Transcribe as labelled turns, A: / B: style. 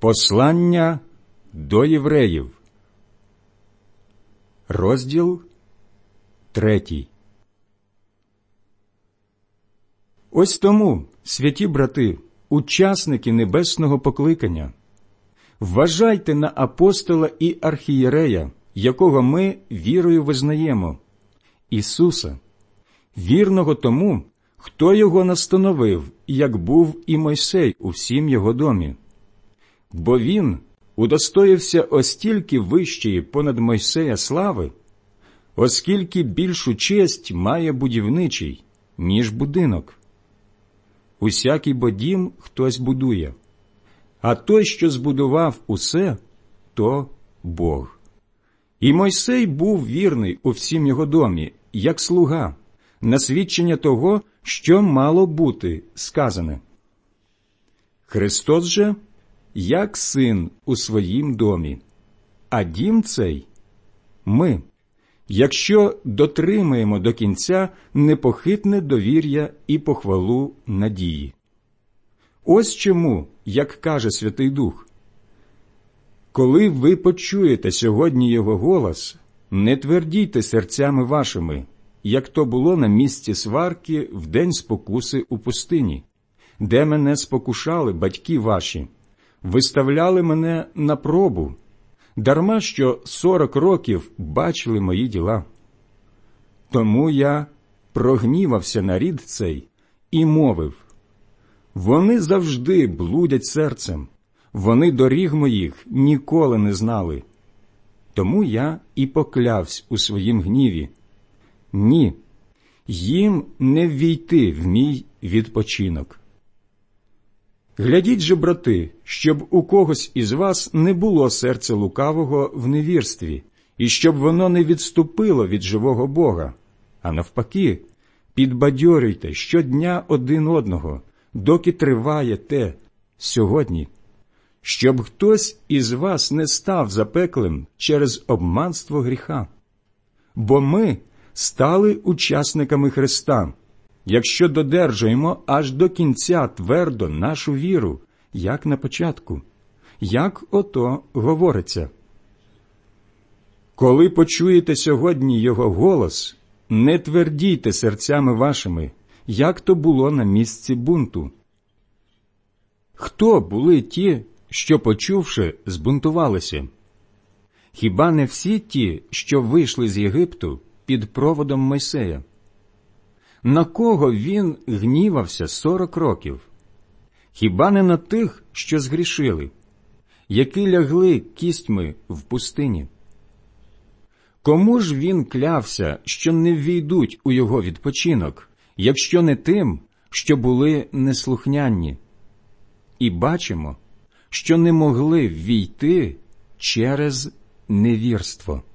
A: Послання до євреїв, розділ 3. Ось тому, святі брати, учасники небесного покликання, вважайте на апостола і архієрея, якого ми вірою визнаємо, Ісуса, вірного тому, хто його настановив, як був і Мойсей у всім його домі. Бо він удостоївся остільки вищої понад Мойсея слави, оскільки більшу честь має будівничий, ніж будинок. Усякий бо дім хтось будує, а той, що збудував усе, то Бог. І Мойсей був вірний у всім його домі, як слуга, на свідчення того, що мало бути сказане. Христос же – як син у своїм домі, а дім цей – ми, якщо дотримаємо до кінця непохитне довір'я і похвалу надії. Ось чому, як каже Святий Дух, коли ви почуєте сьогодні Його голос, не твердійте серцями вашими, як то було на місці сварки в день спокуси у пустині, де мене спокушали батьки ваші, виставляли мене на пробу, дарма що 40 років бачили мої діла. Тому я прогнівався на рід цей і мовив: вони завжди блудять серцем, вони доріг моїх ніколи не знали. Тому я і поклявсь у своїм гніві: ні, їм не ввійти в мій відпочинок. Глядіть же, брати, щоб у когось із вас не було серця лукавого в невірстві, і щоб воно не відступило від живого Бога, а навпаки, підбадьорюйте щодня один одного, доки триває те сьогодні, щоб хтось із вас не став запеклим через обманство гріха. Бо ми стали учасниками Христа, якщо додержуємо аж до кінця твердо нашу віру, як на початку, як ото говориться. Коли почуєте сьогодні Його голос, не твердійте серцями вашими, як то було на місці бунту. Хто були ті, що, почувши, збунтувалися? Хіба не всі ті, що вийшли з Єгипту під проводом Мойсея? На кого він гнівався 40 років? Хіба не на тих, що згрішили, які лягли кістьми в пустині? Кому ж він клявся, що не ввійдуть у його відпочинок, якщо не тим, що були неслухняні? І бачимо, що не могли ввійти через невірство.